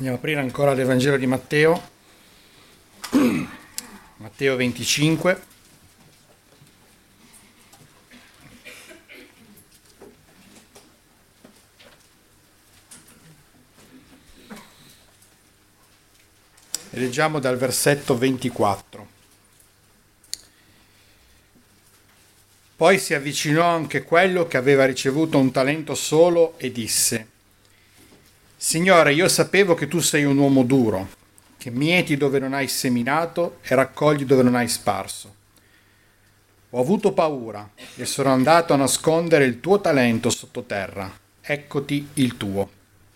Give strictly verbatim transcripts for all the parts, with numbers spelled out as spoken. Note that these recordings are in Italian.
Andiamo a aprire ancora l'Evangelo di Matteo, Matteo venticinque. E leggiamo dal versetto ventiquattro. Poi si avvicinò anche quello che aveva ricevuto un talento solo e disse: Signore, io sapevo che tu sei un uomo duro, che mieti dove non hai seminato e raccogli dove non hai sparso. Ho avuto paura e sono andato a nascondere il tuo talento sottoterra. Eccoti il tuo.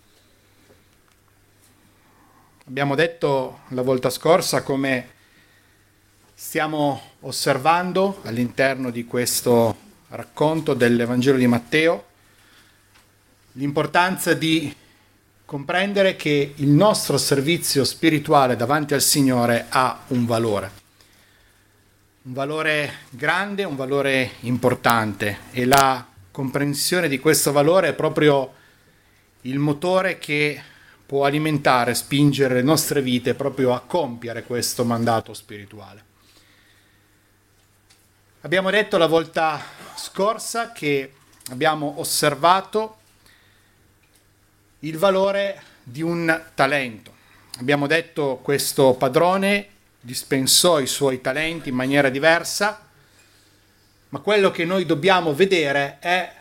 Abbiamo detto la volta scorsa come stiamo osservando all'interno di questo racconto dell'Evangelo di Matteo l'importanza di comprendere che il nostro servizio spirituale davanti al Signore ha un valore. Un valore grande, un valore importante, e la comprensione di questo valore è proprio il motore che può alimentare, spingere le nostre vite proprio a compiere questo mandato spirituale. Abbiamo detto la volta scorsa che abbiamo osservato il valore di un talento. Abbiamo detto che questo padrone dispensò i suoi talenti in maniera diversa, ma quello che noi dobbiamo vedere è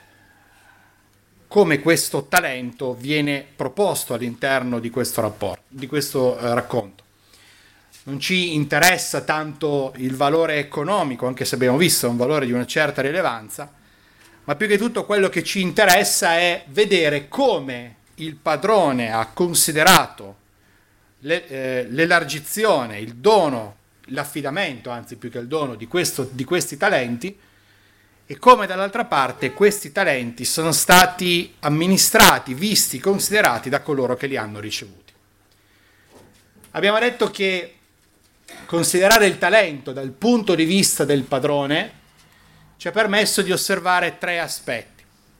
come questo talento viene proposto all'interno di questo rapporto, di questo eh, racconto. Non ci interessa tanto il valore economico, anche se abbiamo visto un valore di una certa rilevanza, ma più che tutto quello che ci interessa è vedere come il padrone ha considerato le, eh, l'elargizione, il dono, l'affidamento, anzi più che il dono di, questo, di questi talenti, e come dall'altra parte questi talenti sono stati amministrati, visti, considerati da coloro che li hanno ricevuti. Abbiamo detto che considerare il talento dal punto di vista del padrone ci ha permesso di osservare tre aspetti.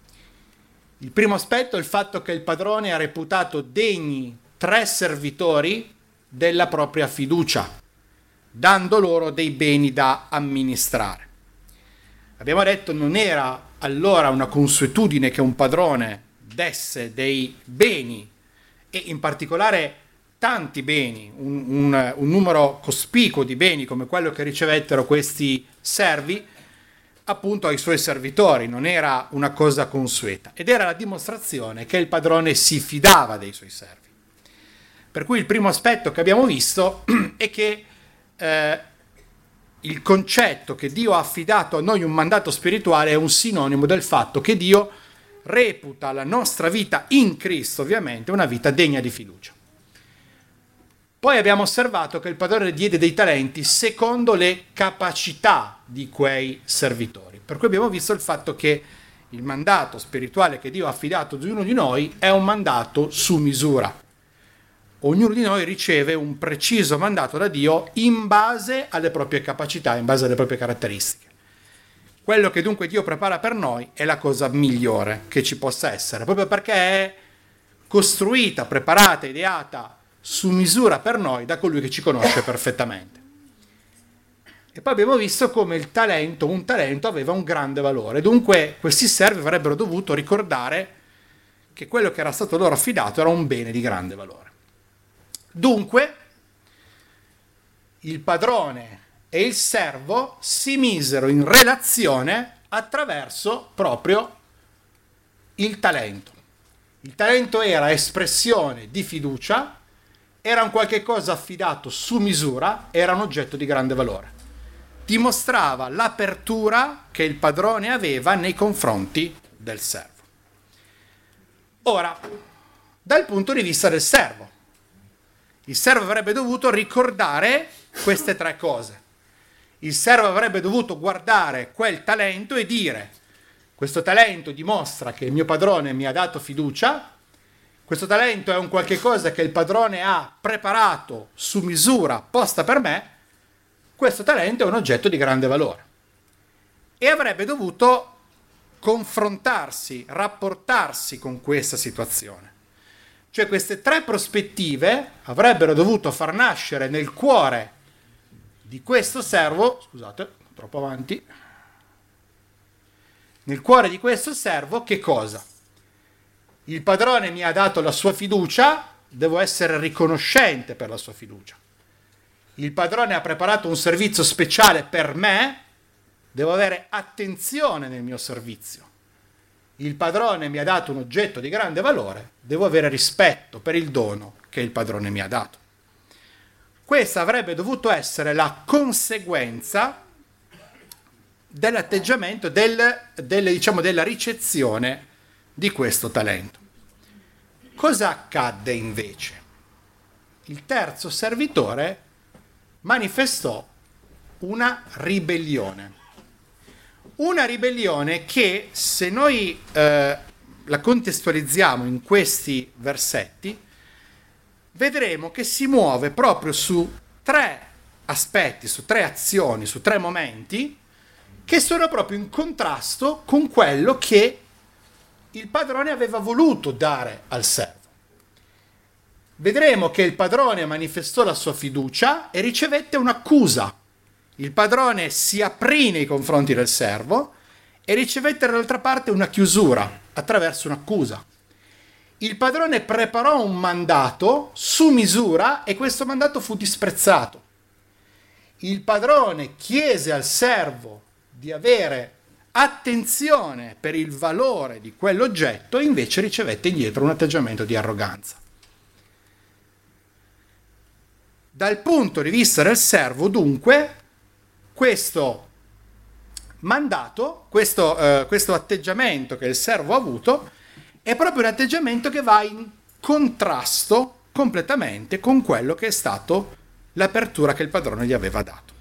Il primo aspetto è il fatto che il padrone ha reputato degni tre servitori della propria fiducia, dando loro dei beni da amministrare. Abbiamo detto non era allora una consuetudine che un padrone desse dei beni, e in particolare tanti beni, un, un, un numero cospicuo di beni come quello che ricevettero questi servi, appunto ai suoi servitori. Non era una cosa consueta, ed era la dimostrazione che il padrone si fidava dei suoi servi. Per cui il primo aspetto che abbiamo visto è che eh, il concetto che Dio ha affidato a noi un mandato spirituale è un sinonimo del fatto che Dio reputa la nostra vita in Cristo, ovviamente, una vita degna di fiducia. Poi abbiamo osservato che il padrone diede dei talenti secondo le capacità di quei servitori. Per cui abbiamo visto il fatto che il mandato spirituale che Dio ha affidato ad ognuno di noi è un mandato su misura. Ognuno di noi riceve un preciso mandato da Dio in base alle proprie capacità, in base alle proprie caratteristiche. Quello che dunque Dio prepara per noi è la cosa migliore che ci possa essere, proprio perché è costruita, preparata, ideata su misura per noi da colui che ci conosce perfettamente. E poi abbiamo visto come il talento, un talento aveva un grande valore. Dunque questi servi avrebbero dovuto ricordare che quello che era stato loro affidato era un bene di grande valore. Dunque il padrone e il servo si misero in relazione attraverso proprio il talento. Il talento era espressione di fiducia, era un qualche cosa affidato su misura, era un oggetto di grande valore. Dimostrava l'apertura che il padrone aveva nei confronti del servo. Ora, dal punto di vista del servo, il servo avrebbe dovuto ricordare queste tre cose. Il servo avrebbe dovuto guardare quel talento e dire: questo talento dimostra che il mio padrone mi ha dato fiducia, questo talento è un qualche cosa che il padrone ha preparato su misura, apposta per me, questo talento è un oggetto di grande valore. E avrebbe dovuto confrontarsi, rapportarsi con questa situazione. Cioè queste tre prospettive avrebbero dovuto far nascere nel cuore di questo servo, scusate, troppo avanti, nel cuore di questo servo che cosa? Il padrone mi ha dato la sua fiducia, devo essere riconoscente per la sua fiducia. Il padrone ha preparato un servizio speciale per me, devo avere attenzione nel mio servizio. Il padrone mi ha dato un oggetto di grande valore, devo avere rispetto per il dono che il padrone mi ha dato. Questa avrebbe dovuto essere la conseguenza dell'atteggiamento, del, delle, diciamo, della ricezione di questo talento. Cosa accadde invece? Il terzo servitore manifestò una ribellione. Una ribellione che, se noi eh, la contestualizziamo in questi versetti, vedremo che si muove proprio su tre aspetti, su tre azioni, su tre momenti che sono proprio in contrasto con quello che il padrone aveva voluto dare al servo. Vedremo che il padrone manifestò la sua fiducia e ricevette un'accusa. Il padrone si aprì nei confronti del servo e ricevette dall'altra parte una chiusura attraverso un'accusa. Il padrone preparò un mandato su misura e questo mandato fu disprezzato. Il padrone chiese al servo di avere attenzione per il valore di quell'oggetto e invece ricevette indietro un atteggiamento di arroganza. Dal punto di vista del servo, dunque, questo mandato, questo, eh, questo atteggiamento che il servo ha avuto, è proprio un atteggiamento che va in contrasto completamente con quello che è stato l'apertura che il padrone gli aveva dato.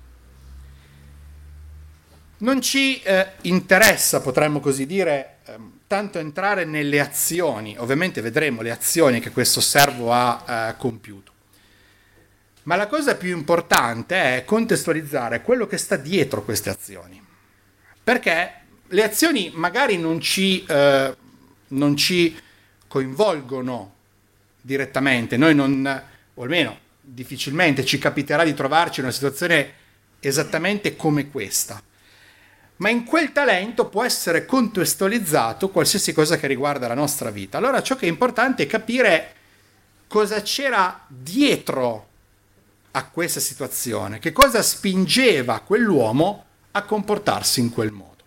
Non ci eh, interessa, potremmo così dire, eh, tanto entrare nelle azioni, ovviamente vedremo le azioni che questo servo ha eh, compiuto. Ma la cosa più importante è contestualizzare quello che sta dietro queste azioni. Perché le azioni magari non ci, eh, non ci coinvolgono direttamente, noi non, o almeno difficilmente ci capiterà di trovarci in una situazione esattamente come questa. Ma in quel talento può essere contestualizzato qualsiasi cosa che riguarda la nostra vita. Allora ciò che è importante è capire cosa c'era dietro a questa situazione, che cosa spingeva quell'uomo a comportarsi in quel modo.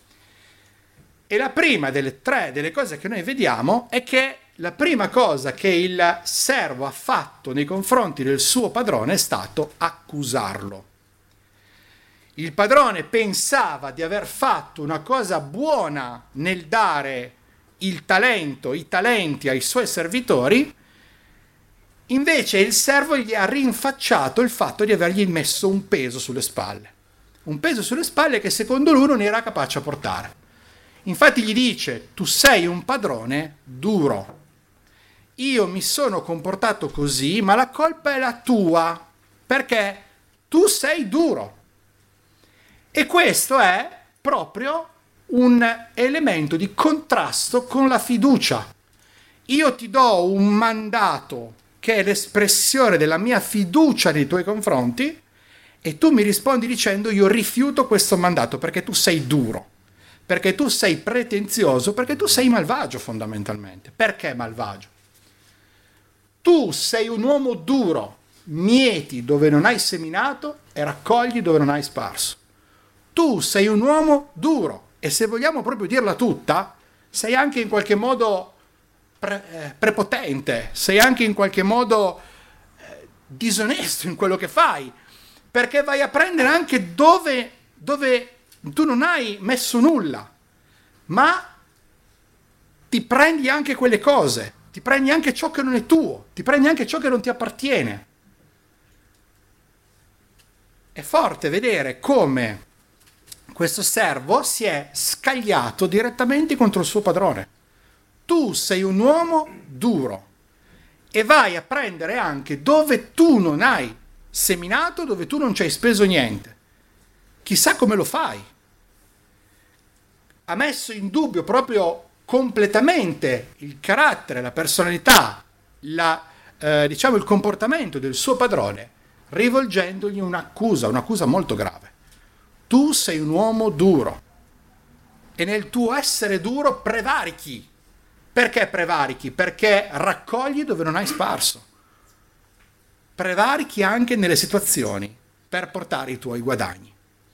E la prima delle tre delle cose che noi vediamo è che la prima cosa che il servo ha fatto nei confronti del suo padrone è stato accusarlo. Il padrone pensava di aver fatto una cosa buona nel dare il talento, i talenti ai suoi servitori. Invece il servo gli ha rinfacciato il fatto di avergli messo un peso sulle spalle. Un peso sulle spalle che secondo lui non era capace a portare. Infatti gli dice: tu sei un padrone duro. Io mi sono comportato così, ma la colpa è la tua, perché tu sei duro. E questo è proprio un elemento di contrasto con la fiducia. Io ti do un mandato che è l'espressione della mia fiducia nei tuoi confronti e tu mi rispondi dicendo: io rifiuto questo mandato perché tu sei duro, perché tu sei pretenzioso, perché tu sei malvagio fondamentalmente. Perché malvagio? Tu sei un uomo duro, mieti dove non hai seminato e raccogli dove non hai sparso. Tu sei un uomo duro e, se vogliamo proprio dirla tutta, sei anche in qualche modo pre- eh, prepotente, sei anche in qualche modo eh, disonesto in quello che fai, perché vai a prendere anche dove, dove tu non hai messo nulla, ma ti prendi anche quelle cose, ti prendi anche ciò che non è tuo, ti prendi anche ciò che non ti appartiene. È forte vedere come questo servo si è scagliato direttamente contro il suo padrone. Tu sei un uomo duro e vai a prendere anche dove tu non hai seminato, dove tu non ci hai speso niente. Chissà come lo fai. Ha messo in dubbio proprio completamente il carattere, la personalità la, eh, diciamo, il comportamento del suo padrone, rivolgendogli un'accusa, un'accusa molto grave. Tu sei un uomo duro e nel tuo essere duro prevarichi. Perché prevarichi? Perché raccogli dove non hai sparso. Prevarichi anche nelle situazioni per portare i tuoi guadagni.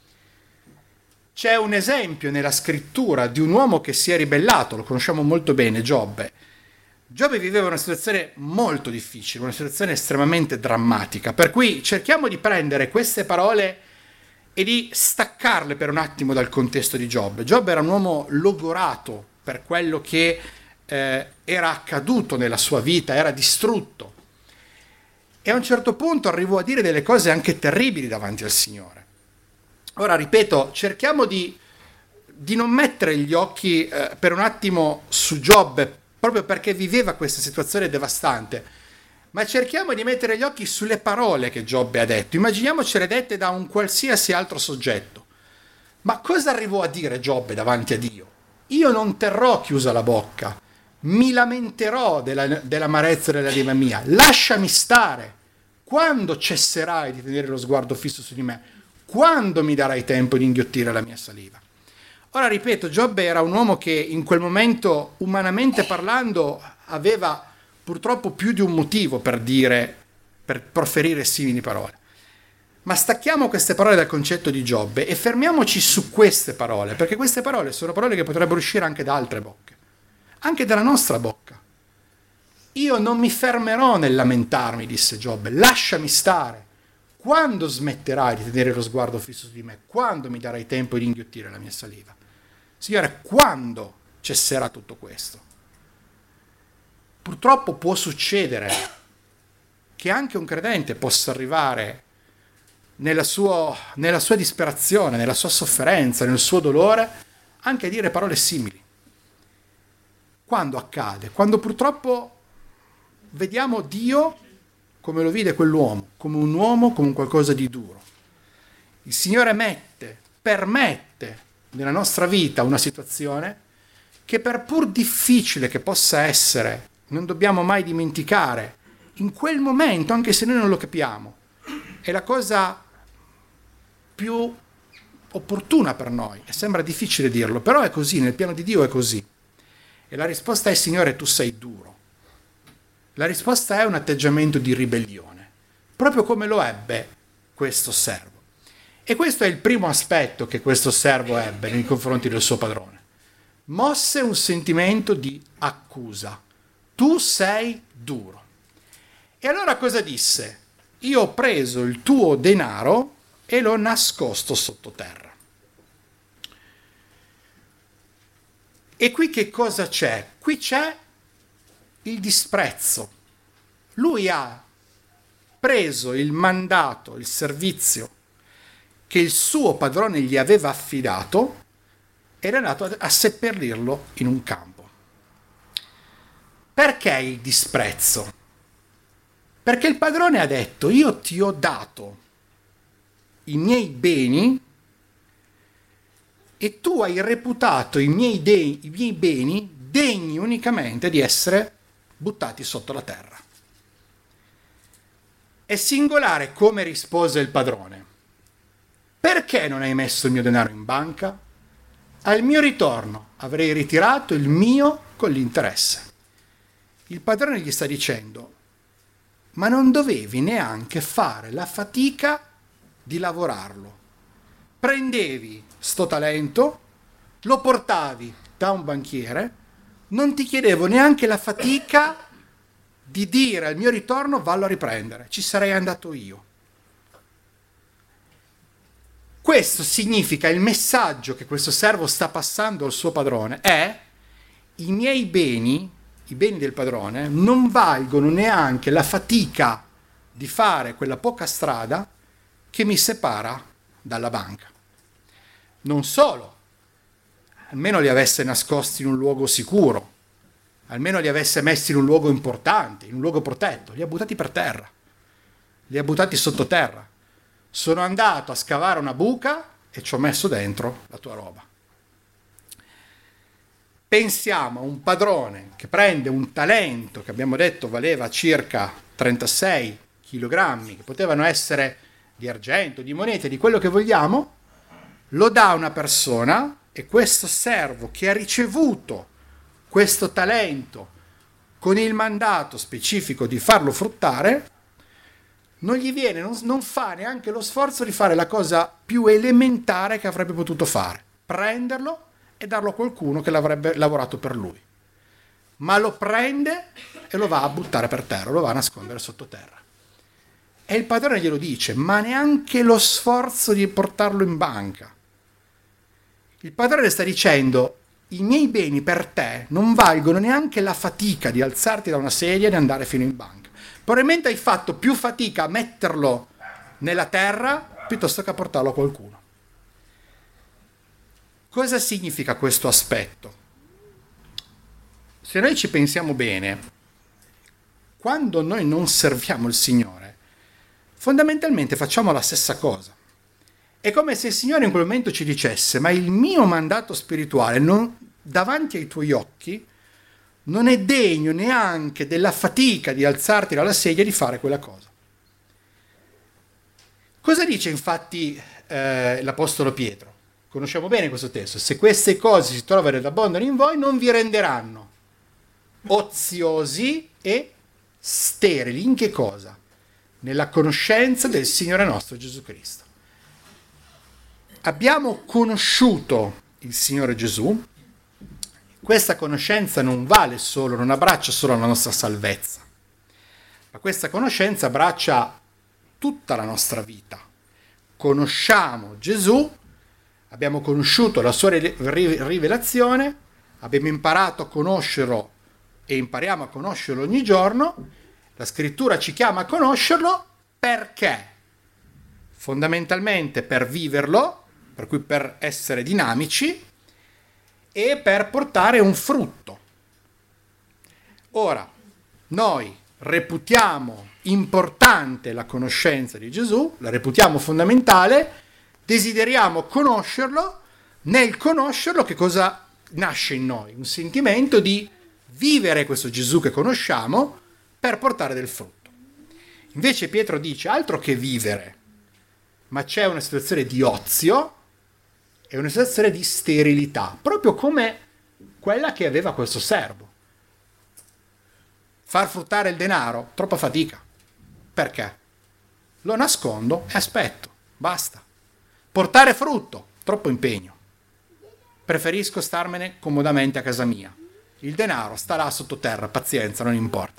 C'è un esempio nella scrittura di un uomo che si è ribellato, lo conosciamo molto bene, Giobbe. Giobbe viveva una situazione molto difficile, una situazione estremamente drammatica, per cui cerchiamo di prendere queste parole e di staccarle per un attimo dal contesto di Giobbe. Giobbe era un uomo logorato per quello che eh, era accaduto nella sua vita, era distrutto. E a un certo punto arrivò a dire delle cose anche terribili davanti al Signore. Ora, ripeto, cerchiamo di, di non mettere gli occhi eh, per un attimo su Giobbe, proprio perché viveva questa situazione devastante, ma cerchiamo di mettere gli occhi sulle parole che Giobbe ha detto. Immaginiamocele dette da un qualsiasi altro soggetto. Ma cosa arrivò a dire Giobbe davanti a Dio? Io non terrò chiusa la bocca, mi lamenterò della, dell'amarezza della lima mia, lasciami stare. Quando cesserai di tenere lo sguardo fisso su di me? Quando mi darai tempo di inghiottire la mia saliva? Ora, ripeto, Giobbe era un uomo che in quel momento, umanamente parlando, aveva purtroppo più di un motivo per dire, per proferire simili parole. Ma stacchiamo queste parole dal concetto di Giobbe e fermiamoci su queste parole, perché queste parole sono parole che potrebbero uscire anche da altre bocche, anche dalla nostra bocca. Io non mi fermerò nel lamentarmi, disse Giobbe, lasciami stare. Quando smetterai di tenere lo sguardo fisso su di me? Quando mi darai tempo di inghiottire la mia saliva? Signore, quando cesserà tutto questo? Purtroppo può succedere che anche un credente possa arrivare nella sua, nella sua disperazione, nella sua sofferenza, nel suo dolore, anche a dire parole simili. Quando accade? Quando purtroppo vediamo Dio come lo vide quell'uomo, come un uomo, come un qualcosa di duro. Il Signore mette, permette nella nostra vita una situazione che, per pur difficile che possa essere, non dobbiamo mai dimenticare, in quel momento, anche se noi non lo capiamo, è la cosa più opportuna per noi. E sembra difficile dirlo, però è così, nel piano di Dio è così. E la risposta è: Signore, tu sei duro. La risposta è un atteggiamento di ribellione, proprio come lo ebbe questo servo. E questo è il primo aspetto che questo servo ebbe nei confronti del suo padrone. Mosse un sentimento di accusa. Tu sei duro. E allora cosa disse? Io ho preso il tuo denaro e l'ho nascosto sottoterra. E qui che cosa c'è? Qui c'è il disprezzo. Lui ha preso il mandato, il servizio che il suo padrone gli aveva affidato ed è andato a, a seppellirlo in un campo. Perché il disprezzo? Perché il padrone ha detto: io ti ho dato i miei beni e tu hai reputato i miei, de- i miei beni degni unicamente di essere buttati sotto la terra. È singolare come rispose il padrone: perché non hai messo il mio denaro in banca? Al mio ritorno avrei ritirato il mio con l'interesse. Il padrone gli sta dicendo: ma non dovevi neanche fare la fatica di lavorarlo. Prendevi sto talento, lo portavi da un banchiere, non ti chiedevo neanche la fatica di dire al mio ritorno vallo a riprendere, ci sarei andato io. Questo significa, il messaggio che questo servo sta passando al suo padrone è: i miei beni, i beni del padrone, non valgono neanche la fatica di fare quella poca strada che mi separa dalla banca. Non solo, almeno li avesse nascosti in un luogo sicuro, almeno li avesse messi in un luogo importante, in un luogo protetto, li ha buttati per terra, li ha buttati sottoterra. Sono andato a scavare una buca e ci ho messo dentro la tua roba. pensiamo a un padrone che prende un talento che abbiamo detto valeva circa trentasei chilogrammi, che potevano essere di argento, di monete, di quello che vogliamo, lo dà a una persona e questo servo che ha ricevuto questo talento con il mandato specifico di farlo fruttare, non gli viene, non, non fa neanche lo sforzo di fare la cosa più elementare che avrebbe potuto fare, prenderlo e darlo a qualcuno che l'avrebbe lavorato per lui. Ma lo prende e lo va a buttare per terra, lo va a nascondere sottoterra. E il padrone glielo dice, ma neanche lo sforzo di portarlo in banca. Il padrone sta dicendo, i miei beni per te non valgono neanche la fatica di alzarti da una sedia e di andare fino in banca. Probabilmente hai fatto più fatica a metterlo nella terra piuttosto che a portarlo a qualcuno. Cosa significa questo aspetto? Se noi ci pensiamo bene, quando noi non serviamo il Signore, fondamentalmente facciamo la stessa cosa. È come se il Signore in quel momento ci dicesse, ma il mio mandato spirituale non, davanti ai tuoi occhi non è degno neanche della fatica di alzarti dalla sedia e di fare quella cosa. Cosa dice infatti eh, l'Apostolo Pietro? Conosciamo bene questo testo. Se queste cose si trovano ed abbondano in voi, non vi renderanno oziosi e sterili. In che cosa? Nella conoscenza del Signore nostro Gesù Cristo. Abbiamo conosciuto il Signore Gesù. Questa conoscenza non vale solo, non abbraccia solo la nostra salvezza, ma questa conoscenza abbraccia tutta la nostra vita. Conosciamo Gesù, abbiamo conosciuto la sua rivelazione, abbiamo imparato a conoscerlo e impariamo a conoscerlo ogni giorno. La scrittura ci chiama a conoscerlo perché? Fondamentalmente per viverlo, per cui per essere dinamici e per portare un frutto. Ora, noi reputiamo importante la conoscenza di Gesù, la reputiamo fondamentale, desideriamo conoscerlo, nel conoscerlo che cosa nasce in noi? Un sentimento di vivere questo Gesù che conosciamo per portare del frutto. Invece Pietro dice altro che vivere, ma c'è una situazione di ozio e una situazione di sterilità, proprio come quella che aveva questo servo. Far fruttare il denaro, troppa fatica. Perché? Lo nascondo e aspetto, basta. Portare frutto, troppo impegno. Preferisco starmene comodamente a casa mia. Il denaro sta là sottoterra, pazienza, non importa.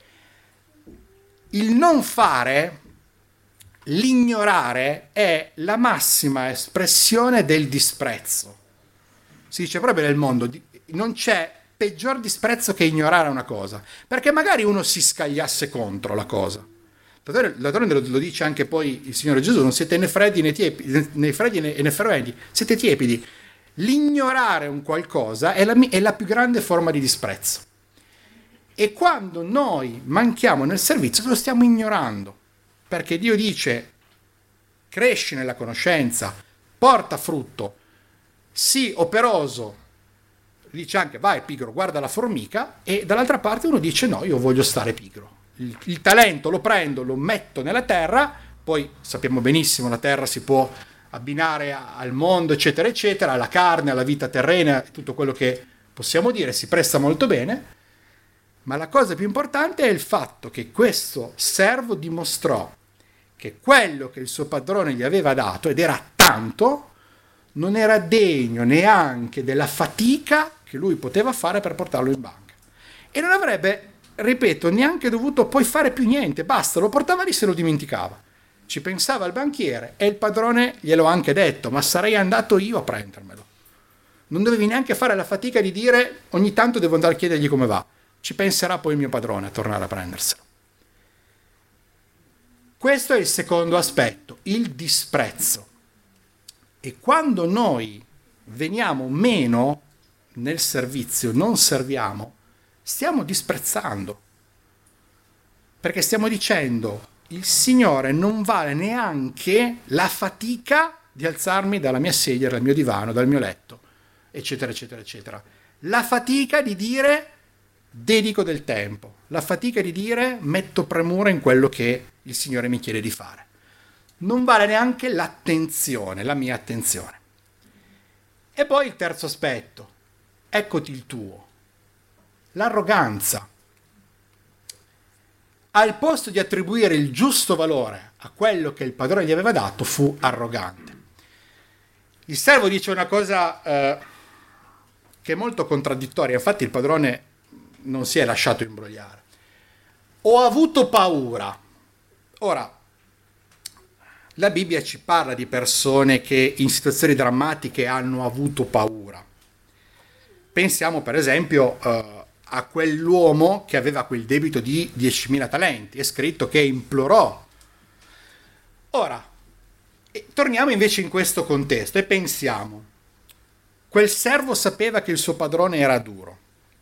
Il non fare, l'ignorare, è la massima espressione del disprezzo. Si dice proprio nel mondo, non c'è peggior disprezzo che ignorare una cosa, perché magari uno si scagliasse contro la cosa. D'altronde lo, lo dice anche poi il Signore Gesù, non siete né freddi né tiepidi, né freddi né, né ferventi, siete tiepidi. L'ignorare un qualcosa è la, è la più grande forma di disprezzo. E quando noi manchiamo nel servizio lo stiamo ignorando, perché Dio dice cresci nella conoscenza, porta frutto, sii operoso, dice anche vai pigro, guarda la formica, e dall'altra parte uno dice no, io voglio stare pigro. Il, il talento lo prendo, lo metto nella terra, poi sappiamo benissimo la terra si può abbinare a, al mondo eccetera eccetera, alla carne, alla vita terrena, tutto quello che possiamo dire, si presta molto bene, ma la cosa più importante è il fatto che questo servo dimostrò che quello che il suo padrone gli aveva dato, ed era tanto, non era degno neanche della fatica che lui poteva fare per portarlo in banca. E non avrebbe, ripeto, neanche dovuto poi fare più niente, basta, lo portava lì, se lo dimenticava. Ci pensava il banchiere e il padrone glielo ha anche detto, ma sarei andato io a prendermelo. Non dovevi neanche fare la fatica di dire ogni tanto devo andare a chiedergli come va. Ci penserà poi il mio padrone a tornare a prenderselo. Questo è il secondo aspetto, il disprezzo. E quando noi veniamo meno nel servizio, non serviamo, stiamo disprezzando. Perché stiamo dicendo, il Signore non vale neanche la fatica di alzarmi dalla mia sedia, dal mio divano, dal mio letto, eccetera, eccetera, eccetera. la fatica di dire dedico del tempo, la fatica di dire metto premura in quello che il Signore mi chiede di fare. Non vale neanche l'attenzione, la mia attenzione. E poi il terzo aspetto, eccoti il tuo, l'arroganza. Al posto di attribuire il giusto valore a quello che il padrone gli aveva dato, fu arrogante. Il servo dice una cosa eh, che è molto contraddittoria, infatti il padrone non si è lasciato imbrogliare. Ho avuto paura. Ora, la Bibbia ci parla di persone che in situazioni drammatiche hanno avuto paura. Pensiamo per esempio uh, a quell'uomo che aveva quel debito di diecimila talenti. È scritto che implorò. Ora, torniamo invece in questo contesto e pensiamo. Quel servo sapeva che il suo padrone era duro.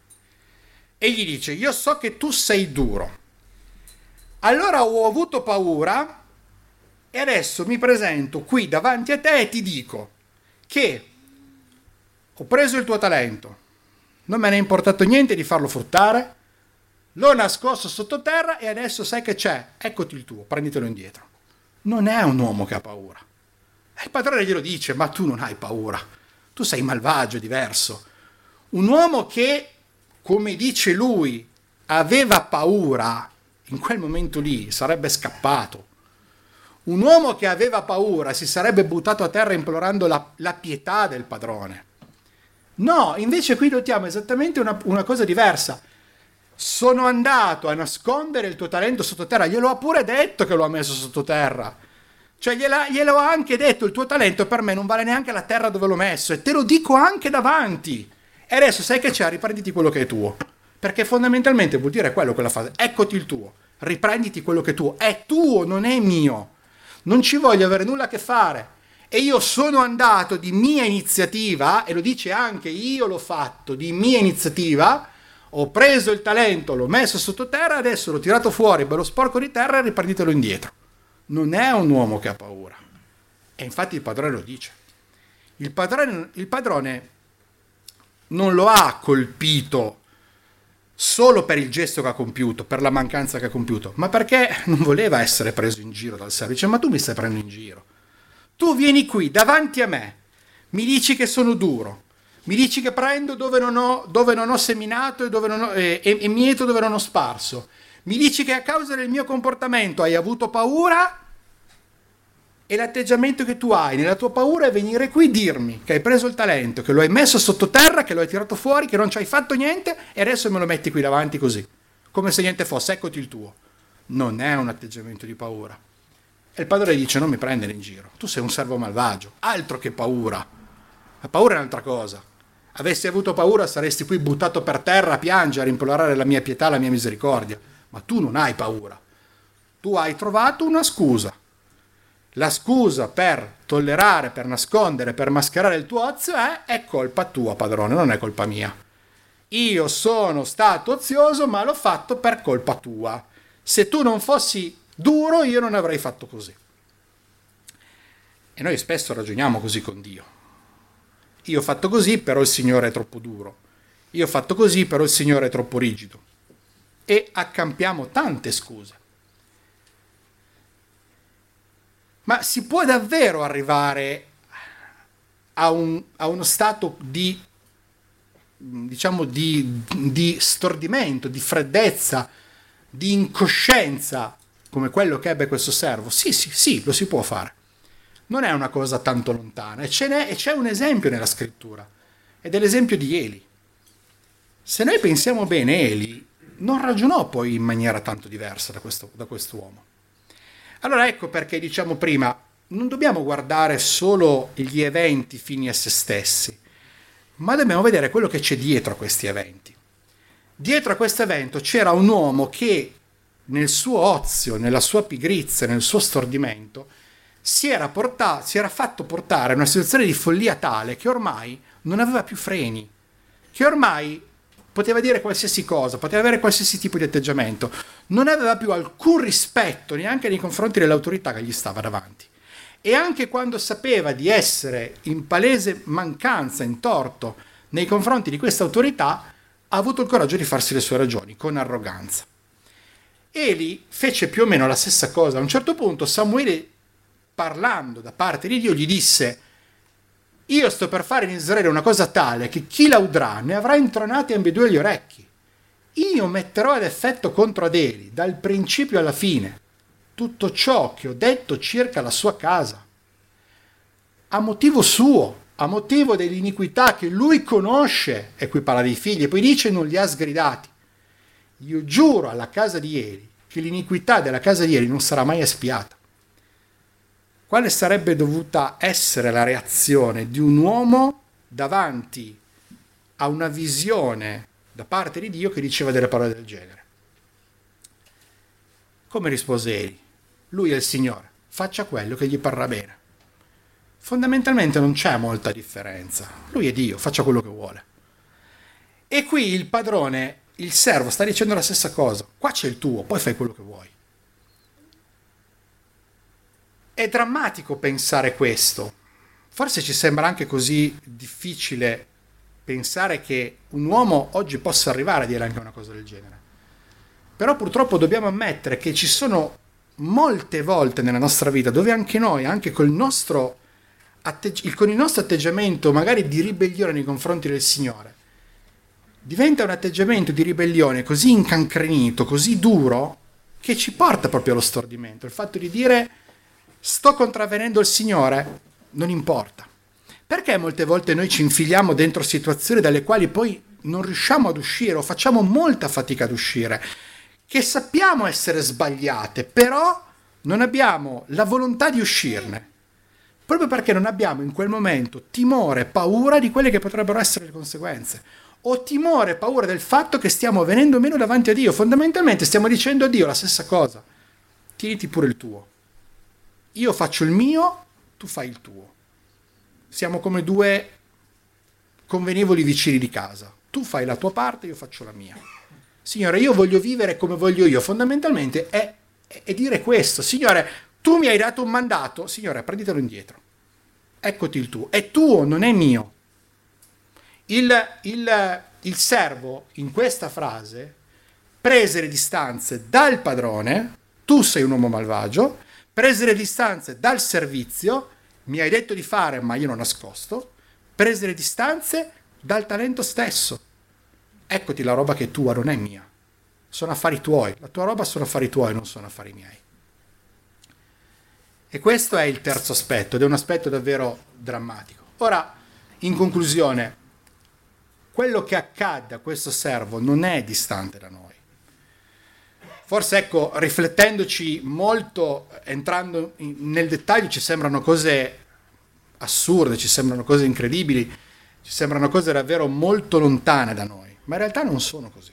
E gli dice, io so che tu sei duro. Allora ho avuto paura e adesso mi presento qui davanti a te e ti dico che ho preso il tuo talento, non me ne è importato niente di farlo fruttare, l'ho nascosto sottoterra e adesso sai che c'è, eccoti il tuo, prenditelo indietro. Non è un uomo che ha paura. Il padrone glielo dice, ma tu non hai paura, tu sei malvagio, diverso. Un uomo che, come dice lui, aveva paura, in quel momento lì sarebbe scappato. Un uomo che aveva paura si sarebbe buttato a terra implorando la, la pietà del padrone. No, invece qui notiamo esattamente una, una cosa diversa. Sono andato a nascondere il tuo talento sottoterra, glielo ha pure detto che lo ha messo sottoterra. Cioè gliela, glielo ha anche detto, il tuo talento per me non vale neanche la terra dove l'ho messo e te lo dico anche davanti. E adesso sai che c'è, riprenditi quello che è tuo. Perché fondamentalmente vuol dire quello, quella frase, eccoti il tuo, riprenditi quello che è tuo, è tuo, non è mio. Non ci voglio avere nulla a che fare. E io sono andato di mia iniziativa, e lo dice anche io l'ho fatto, di mia iniziativa, ho preso il talento, l'ho messo sottoterra, adesso l'ho tirato fuori, bello sporco di terra e riprenditelo indietro. Non è un uomo che ha paura. E infatti il padrone lo dice. Il padrone, il padrone non lo ha colpito solo per il gesto che ha compiuto, per la mancanza che ha compiuto, ma perché non voleva essere preso in giro dal servo. Dice, ma tu mi stai prendendo in giro. Tu vieni qui davanti a me, mi dici che sono duro, mi dici che prendo dove non ho, dove non ho seminato e, dove non ho, eh, e, e mieto dove non ho sparso. Mi dici che a causa del mio comportamento hai avuto paura e l'atteggiamento che tu hai nella tua paura è venire qui e dirmi che hai preso il talento, che lo hai messo sottoterra, che lo hai tirato fuori, che non ci hai fatto niente e adesso me lo metti qui davanti così, come se niente fosse, eccoti il tuo. Non è un atteggiamento di paura. E il padrone dice, non mi prendere in giro, tu sei un servo malvagio, altro che paura. La paura è un'altra cosa. Avessi avuto paura saresti qui buttato per terra a piangere, a implorare la mia pietà, la mia misericordia. Ma tu non hai paura. Tu hai trovato una scusa. La scusa per tollerare, per nascondere, per mascherare il tuo ozio è, è colpa tua, padrone, non è colpa mia. Io sono stato ozioso, ma l'ho fatto per colpa tua. Se tu non fossi duro, io non avrei fatto così. E noi spesso ragioniamo così con Dio. Io ho fatto così, però il Signore è troppo duro. Io ho fatto così, però il Signore è troppo rigido. E accampiamo tante scuse. Ma si può davvero arrivare a, un, a uno stato di, diciamo, di, di stordimento, di freddezza, di incoscienza, come quello che ebbe questo servo? Sì, sì, sì, lo si può fare. Non è una cosa tanto lontana. E, ce n'è, e c'è un esempio nella scrittura. Ed è l'esempio di Eli. Se noi pensiamo bene, Eli non ragionò poi in maniera tanto diversa da questo, da quest'uomo. Allora ecco perché diciamo prima, non dobbiamo guardare solo gli eventi fini a se stessi, ma dobbiamo vedere quello che c'è dietro a questi eventi. Dietro a questo evento c'era un uomo che nel suo ozio, nella sua pigrizia, nel suo stordimento, si era, portato, si era fatto portare a una situazione di follia tale che ormai non aveva più freni, che ormai poteva dire qualsiasi cosa, poteva avere qualsiasi tipo di atteggiamento, non aveva più alcun rispetto neanche nei confronti dell'autorità che gli stava davanti. E anche quando sapeva di essere in palese mancanza, in torto, nei confronti di questa autorità ha avuto il coraggio di farsi le sue ragioni, con arroganza. Eli fece più o meno la stessa cosa. A un certo punto Samuele, parlando da parte di Dio, gli disse: io sto per fare in Israele una cosa tale che chi la udrà ne avrà intronati ambedue gli orecchi. Io metterò ad effetto contro ad Eli, dal principio alla fine, tutto ciò che ho detto circa la sua casa, a motivo suo, a motivo dell'iniquità che lui conosce. E qui parla dei figli, e poi dice: non li ha sgridati. Io giuro alla casa di Eli che l'iniquità della casa di Eli non sarà mai espiata. Quale sarebbe dovuta essere la reazione di un uomo davanti a una visione da parte di Dio che diceva delle parole del genere? Come rispose Eli? Lui è il Signore, faccia quello che gli parrà bene. Fondamentalmente non c'è molta differenza. Lui è Dio, faccia quello che vuole. E qui il padrone, il servo, sta dicendo la stessa cosa. Qua c'è il tuo, poi fai quello che vuoi. È drammatico pensare questo. Forse ci sembra anche così difficile pensare che un uomo oggi possa arrivare a dire anche una cosa del genere. Però purtroppo dobbiamo ammettere che ci sono molte volte nella nostra vita dove anche noi, anche col nostro atteggi- con il nostro atteggiamento magari di ribellione nei confronti del Signore, diventa un atteggiamento di ribellione così incancrenito, così duro, che ci porta proprio allo stordimento. Il fatto di dire: sto contravvenendo il Signore, non importa. Perché molte volte noi ci infiliamo dentro situazioni dalle quali poi non riusciamo ad uscire o facciamo molta fatica ad uscire, che sappiamo essere sbagliate, però non abbiamo la volontà di uscirne, proprio perché non abbiamo in quel momento timore, paura di quelle che potrebbero essere le conseguenze, o timore, paura del fatto che stiamo venendo meno davanti a Dio. Fondamentalmente stiamo dicendo a Dio la stessa cosa: tieniti pure il tuo, io faccio il mio, tu fai il tuo. Siamo come due convenevoli vicini di casa, tu fai la tua parte, io faccio la mia. Signore, io voglio vivere come voglio io. Fondamentalmente è, è dire questo: Signore, tu mi hai dato un mandato, Signore, prenditelo indietro, eccoti il tuo, è tuo, non è mio. Il, il, il servo in questa frase prese le distanze dal padrone: tu sei un uomo malvagio, prese le distanze dal servizio: mi hai detto di fare ma io non nascosto, prese le distanze dal talento stesso: eccoti la roba che è tua, non è mia, sono affari tuoi, la tua roba sono affari tuoi, non sono affari miei. E questo è il terzo aspetto, ed è un aspetto davvero drammatico. Ora, in conclusione, quello che accadde a questo servo non è distante da noi. Forse, ecco, riflettendoci molto, entrando in, nel dettaglio, ci sembrano cose assurde, ci sembrano cose incredibili, ci sembrano cose davvero molto lontane da noi, ma in realtà non sono così.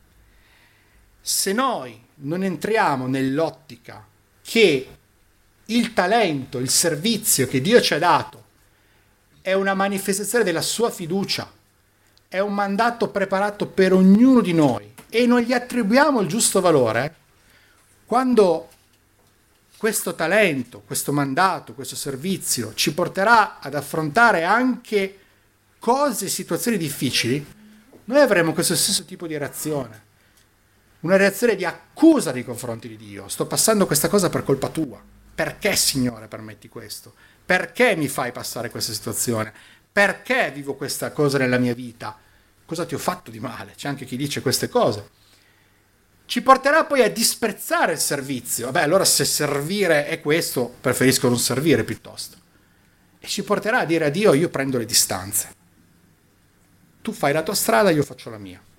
Se noi non entriamo nell'ottica che il talento, il servizio che Dio ci ha dato è una manifestazione della sua fiducia, è un mandato preparato per ognuno di noi, e non gli attribuiamo il giusto valore, quando questo talento, questo mandato, questo servizio ci porterà ad affrontare anche cose, situazioni difficili, noi avremo questo stesso tipo di reazione, una reazione di accusa nei confronti di Dio. Sto passando questa cosa per colpa tua, perché, Signore, permetti questo? Perché mi fai passare questa situazione? Perché vivo questa cosa nella mia vita? Cosa ti ho fatto di male? C'è anche chi dice queste cose. Ci porterà poi a disprezzare il servizio. Vabbè, allora se servire è questo, preferisco non servire piuttosto. E ci porterà a dire a Dio: io prendo le distanze. Tu fai la tua strada, io faccio la mia.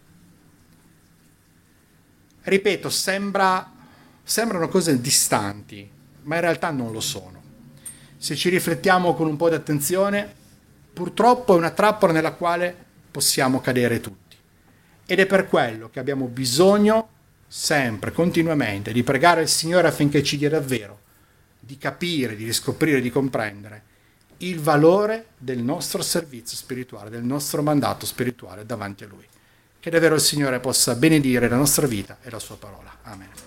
Ripeto, sembra, sembrano cose distanti, ma in realtà non lo sono. Se ci riflettiamo con un po' di attenzione, purtroppo è una trappola nella quale possiamo cadere tutti, ed è per quello che abbiamo bisogno sempre, continuamente, di pregare il Signore affinché ci dia davvero di capire, di riscoprire, di comprendere il valore del nostro servizio spirituale, del nostro mandato spirituale davanti a Lui. Che davvero il Signore possa benedire la nostra vita e la sua parola. Amen.